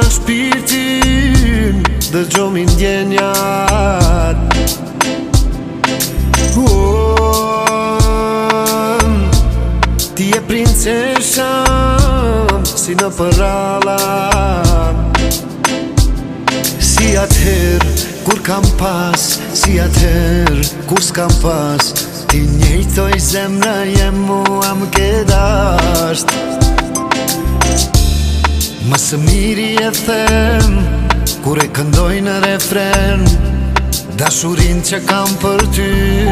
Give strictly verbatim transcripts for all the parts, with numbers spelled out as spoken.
shpirtin, dëgjo mi ndjenjat. Oh, ti e princesha si në përralla, si atëher kur kam pas, si atëher kur s'kam pas. Ti njejtoj zemra jem mua m'ke dasht. Më së miri e them kur e këndoj në refren dashurin që kam për ty.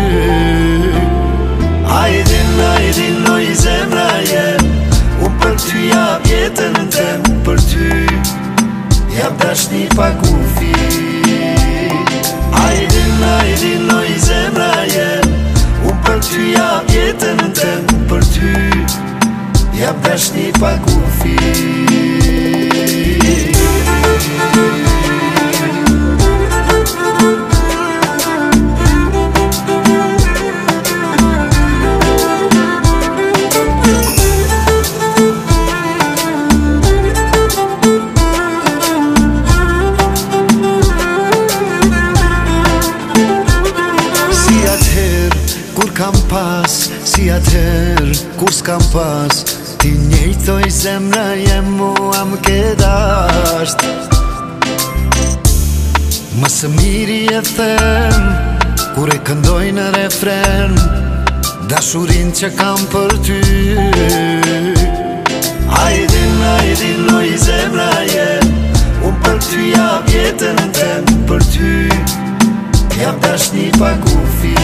Ajdin, ajdin, oj zemra jem, unë për ty jap jetën tem, për ty jap dashni pa kufi. Ajdin, ajdin, oj zemra jem, unë për ty jap jetën tem, për ty jap dashni pa kufi. Kam pas, si atëher kur s'kam pas. Ti njejtoj zemra jem mua m'ke dasht. Më së miri e them kur e këndoj në refren dashurin që kam për ty. Ajdin, ajdin, oj zemra jem, unë për ty jap jetën tem, për ty jap dashni pa kufi.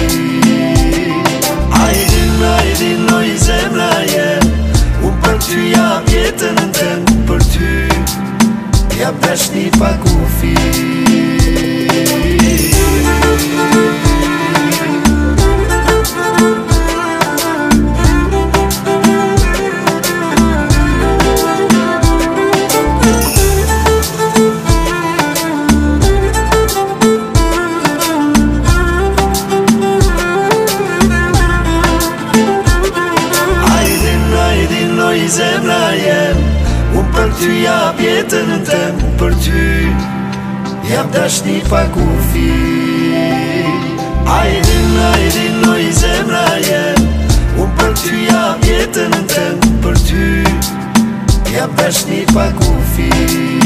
Ajdin, ajdin, oj zemra jem, unë për ty jap jetën tem, për ty jap dashni pa kufi. Zemra jem, unë për ty jap jetën tem, për ty jap dashni pa kufi. Ajdin, ajdin, oj zemra jem, unë për ty jap jetën tem, për ty jap dashni pa kufi.